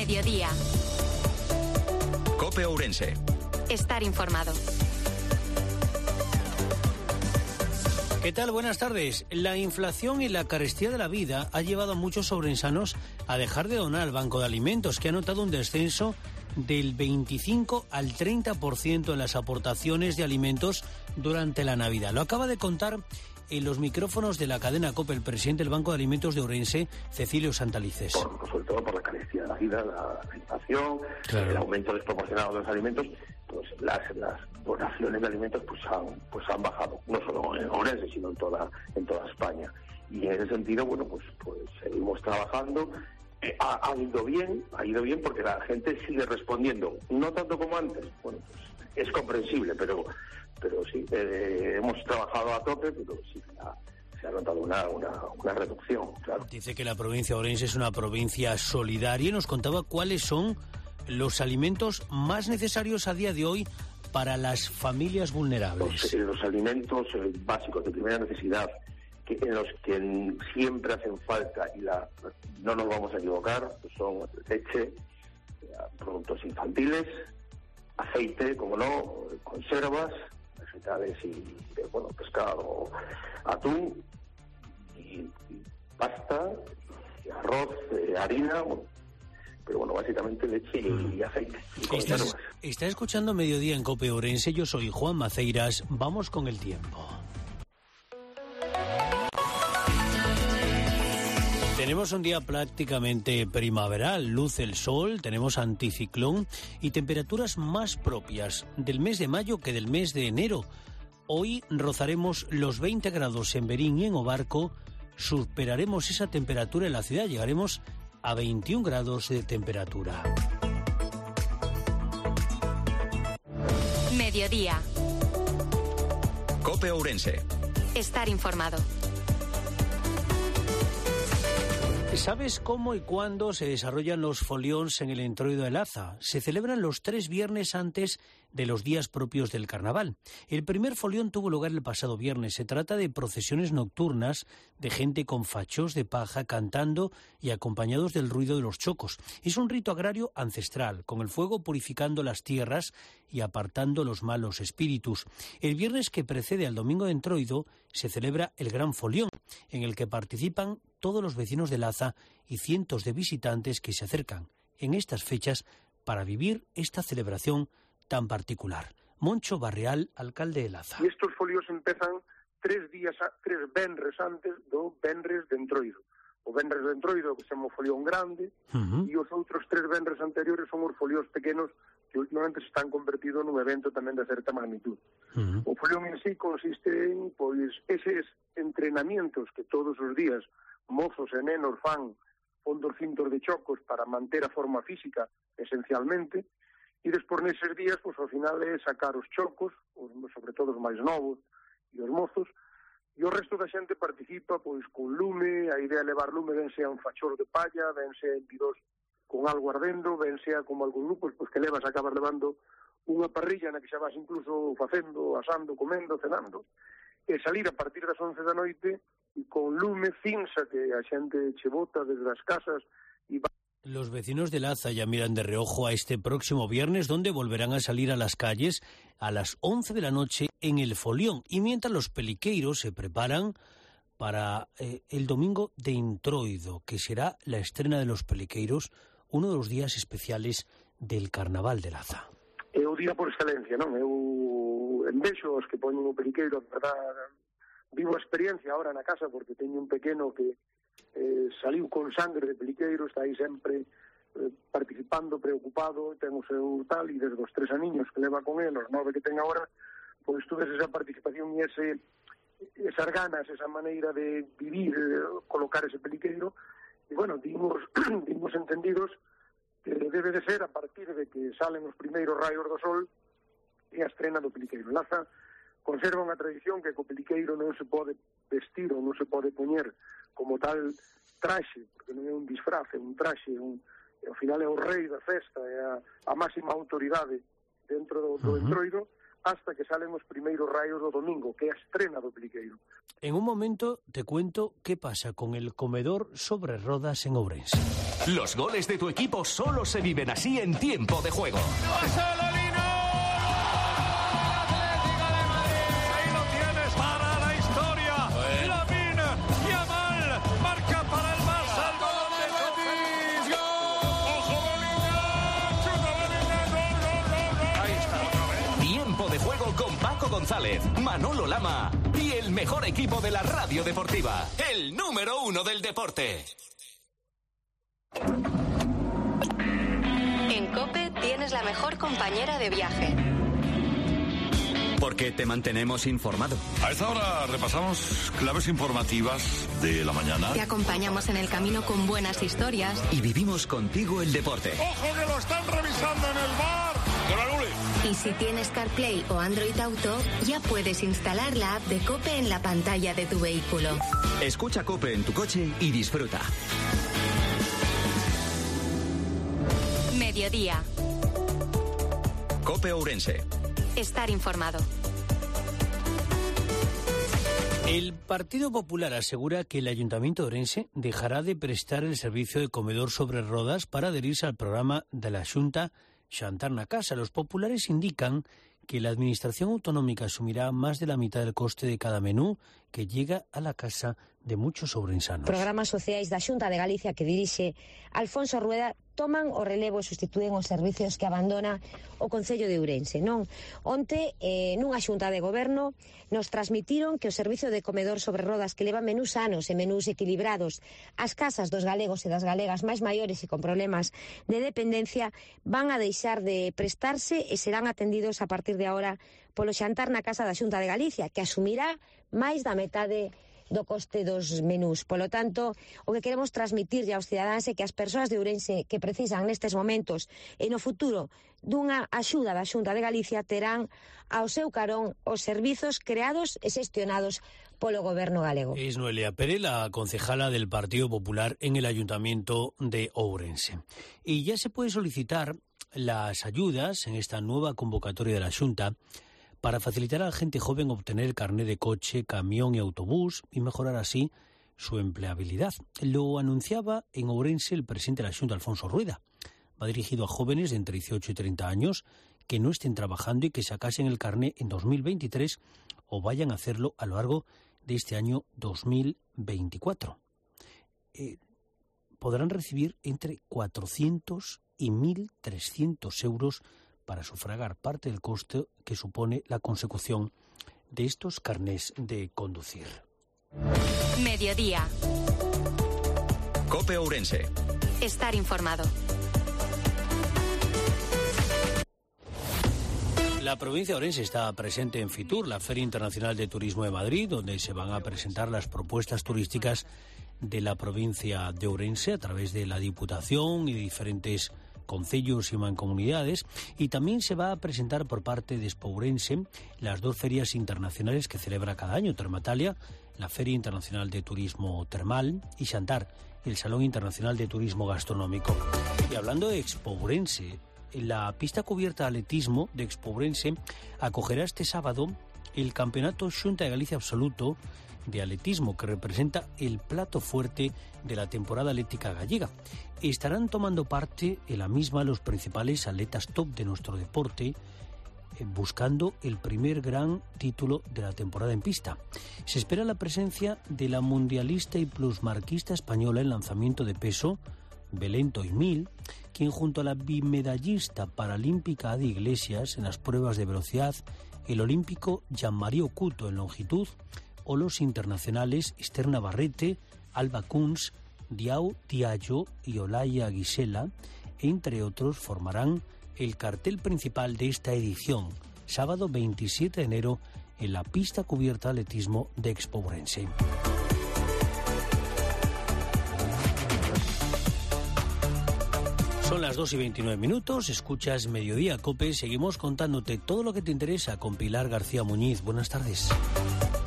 Mediodía. COPE Ourense. Estar informado. ¿Qué tal? Buenas tardes. La inflación y la carestía de la vida ha llevado a muchos ourensanos a dejar de donar al Banco de Alimentos, que ha notado un descenso del 25 al 30% en las aportaciones de alimentos durante la Navidad. Lo acaba de contar en los micrófonos de la cadena COPE el presidente del Banco de Alimentos de Ourense, Cecilio Santalices. Sobre todo por la carestía de la vida, la inflación, claro, el aumento desproporcionado de los alimentos, pues las donaciones de alimentos pues han bajado, no solo en Ourense, sino en toda España. Y en ese sentido, bueno, pues seguimos trabajando. Ha ido bien porque la gente sigue respondiendo, no tanto como antes. Bueno, pues es comprensible, pero sí, hemos trabajado a tope, pero sí se ha notado una reducción, claro. Dice que la provincia de Ourense es una provincia solidaria y nos contaba cuáles son los alimentos más necesarios a día de hoy para las familias vulnerables. Los alimentos básicos de primera necesidad, en los que siempre hacen falta, y no nos vamos a equivocar, son leche, productos infantiles, aceite, como no, conservas, vegetales y pescado, atún, y pasta, y arroz, harina, pero bueno, básicamente leche y aceite. Está escuchando Mediodía en COPE Ourense. Yo soy Juan Maceiras. Vamos con el tiempo. Tenemos un día prácticamente primaveral, luce el sol, tenemos anticiclón y temperaturas más propias del mes de mayo que del mes de enero. Hoy rozaremos los 20 grados en Berín y en Obarco, superaremos esa temperatura en la ciudad, llegaremos a 21 grados de temperatura. Mediodía. COPE Ourense. Estar informado. ¿Sabes cómo y cuándo se desarrollan los folións en el Entroido de Laza? Se celebran los 3 viernes antes de los días propios del carnaval. El primer folión tuvo lugar el pasado viernes. Se trata de procesiones nocturnas de gente con fachos de paja cantando y acompañados del ruido de los chocos. Es un rito agrario ancestral, con el fuego purificando las tierras y apartando los malos espíritus. El viernes que precede al domingo de Entroido se celebra el Gran Folión, en el que participan todos los vecinos de Laza y cientos de visitantes que se acercan en estas fechas para vivir esta celebración tan particular. Moncho Barreal, alcalde de Laza. E estes folios empezan 3 venres antes do venres de Entroido. O venres de Entroido, que se chama o folión grande, e os outros 3 venres anteriores son os folios pequenos, que últimamente se están convertido nun evento tamén de certa magnitud. O folión en sí consiste en eses entrenamientos que todos os días mozos e nenos fan fondos cintos de chocos para manter a forma física, esencialmente, e despois neses días, ao final é sacar os chocos, sobre todo os máis novos e os mozos, e o resto da xente participa con lume. A idea é levar lume, ben sea un fachor de palla, ben sea en bidós con algo ardendo, ben sea como algún grupos que acabas levando unha parrilla na que xa vas incluso facendo, asando, comendo, cenando, e salir a partir das 11 da noite e con lume finsa que a xente che bota desde as casas e va. Los vecinos de Laza ya miran de reojo a este próximo viernes, donde volverán a salir a las calles a las 11 de la noche en el folión, y mientras los peliqueiros se preparan para el domingo de Entroido, que será la estrena de los peliqueiros, uno de los días especiales del Carnaval de Laza. É o día por excelencia, non? Eu envexo os que poñen o peliqueiro, verdad. Vivo a experiencia ahora na casa porque teño un pequeno que saliu con sangre de peliqueiro, está aí sempre participando, preocupado, ten o seu tal, e desde os 3 aniños que leva con ele, os 9 que ten agora, pois toda esa participación e esas ganas, esa maneira de vivir, colocar ese peliqueiro, e bueno, dimos entendidos que debe de ser a partir de que salen os primeiros raios do sol e a estrena do peliqueiro. Laza conserva unha tradición que co peliqueiro non se pode vestir ou non se pode poñer como tal traxe, porque non é un disfraz, é un traxe, ao final é o rei da festa, é a máxima autoridade dentro do Entroido, hasta que salen os primeiros raios do domingo, que é a estrena do Peliqueiro. En un momento te cuento qué pasa con el comedor sobre rodas en Ourense. Los goles de tu equipo solo se viven así en tiempo de juego. Con Paco González, Manolo Lama y el mejor equipo de la radio deportiva, el número 1 del deporte. En COPE tienes la mejor compañera de viaje. Porque te mantenemos informado. A esta hora repasamos claves informativas de la mañana. Te acompañamos en el camino con buenas historias. Y vivimos contigo el deporte. ¡Ojo que lo están revisando en el bar! Y si tienes CarPlay o Android Auto, ya puedes instalar la app de COPE en la pantalla de tu vehículo. Escucha COPE en tu coche y disfruta. Mediodía. COPE Ourense. Estar informado. El Partido Popular asegura que el Ayuntamiento de Ourense dejará de prestar el servicio de comedor sobre rodas para adherirse al programa de la Xunta Xantar na Casa. Los populares indican que la Administración Autonómica asumirá más de la mitad del coste de cada menú que llega a la casa de muchos ourensanos. Programas sociais da Xunta de Galicia que dirixe Alfonso Rueda toman o relevo e sustitúen os servicios que abandona o Concello de Ourense. Non, onte, nunha xunta de goberno, nos transmitiron que o servicio de comedor sobre rodas que leva menús sanos e menús equilibrados as casas dos galegos e das galegas máis maiores e con problemas de dependencia van a deixar de prestarse e serán atendidos a partir de agora polo Xantar na Casa da Xunta de Galicia, que asumirá máis da metade do coste dos menús. Polo tanto, o que queremos transmitirlle aos cidadáns é que as persoas de Ourense que precisan nestes momentos e no futuro dunha axuda da Xunta de Galicia terán ao seu carón os servizos creados e xestionados polo goberno galego. Es Noelia Pérez, la concejala del Partido Popular en el Ayuntamiento de Ourense. Y ya se puede solicitar las ayudas en esta nueva convocatoria de la Xunta para facilitar a la gente joven obtener el carné de coche, camión y autobús y mejorar así su empleabilidad. Lo anunciaba en Ourense el presidente de la Xunta, Alfonso Rueda. Va dirigido a jóvenes de entre 18 y 30 años que no estén trabajando y que sacasen el carné en 2023 o vayan a hacerlo a lo largo de este año 2024. Podrán recibir entre 400 y 1.300 euros para sufragar parte del coste que supone la consecución de estos carnés de conducir. Mediodía. COPE Ourense. Estar informado. La provincia de Ourense está presente en Fitur, la Feria Internacional de Turismo de Madrid, donde se van a presentar las propuestas turísticas de la provincia de Ourense a través de la Diputación y de diferentes concellos y mancomunidades, y también se va a presentar por parte de Expo Ourense las dos ferias internacionales que celebra cada año, Termatalia, la Feria Internacional de Turismo Termal, y Xantar, el Salón Internacional de Turismo Gastronómico. Y hablando de Expo Ourense, la pista cubierta de atletismo de Expo Ourense acogerá este sábado el Campeonato Xunta de Galicia Absoluto de atletismo, que representa el plato fuerte de la temporada atlética gallega. Estarán tomando parte en la misma los principales atletas top de nuestro deporte, buscando el primer gran título de la temporada en pista. Se espera la presencia de la mundialista y plusmarquista española en lanzamiento de peso, Belén Toimil, quien junto a la bimedallista paralímpica Adi Iglesias en las pruebas de velocidad, el olímpico Jean-Marie Ocuto en longitud, o los internacionales Esther Navarrete, Alba Kunz, Diao Diallo y Olaya Gisela, entre otros, formarán el cartel principal de esta edición, sábado 27 de enero, en la pista cubierta de atletismo de Expo Ourense. Son las 2:29, escuchas Mediodía COPE, seguimos contándote todo lo que te interesa con Pilar García Muñiz. Buenas tardes.